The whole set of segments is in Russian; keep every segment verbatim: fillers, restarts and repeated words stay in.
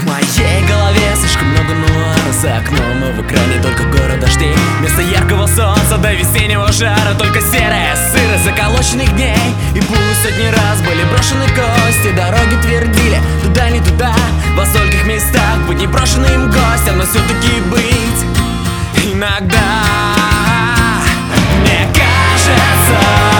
В моей голове слишком много нуара. За окном и в экране только город дождей. Вместо яркого солнца до весеннего жара только серая сырость заколоченных дней. И пусть сотни раз были брошены кости, дороги твердили туда не туда. Во стольких местах быть непрошенным гостем, но все-таки быть иногда. Мне кажется,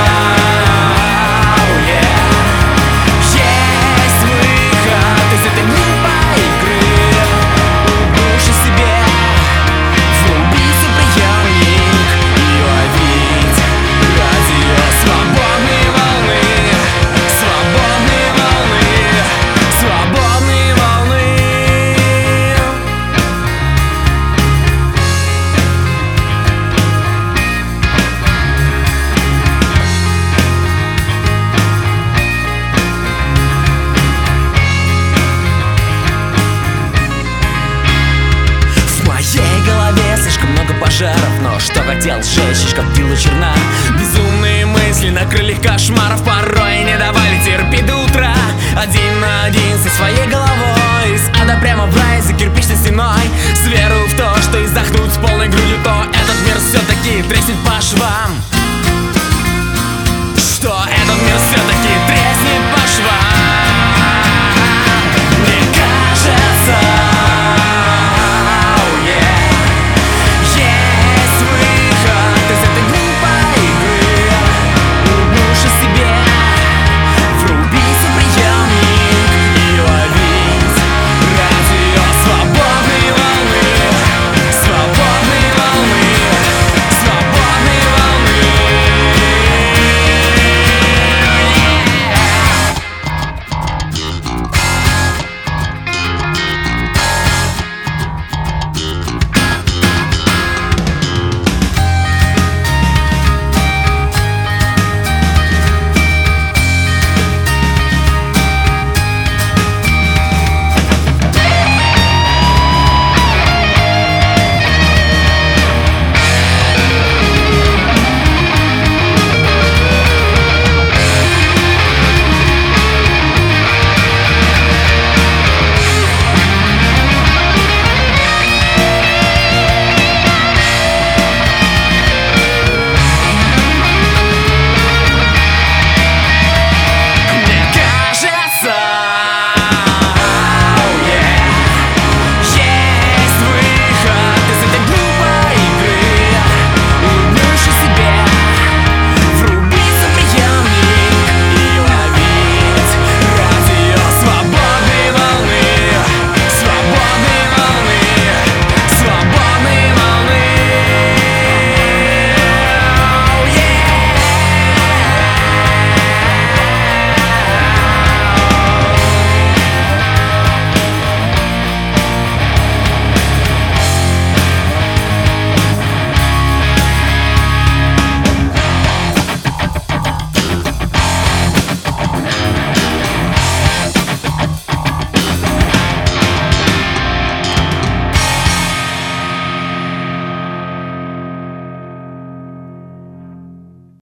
слишком много пожаров, но что хотел сжечь, как пила черна. Безумные мысли на крыльях кошмаров порой.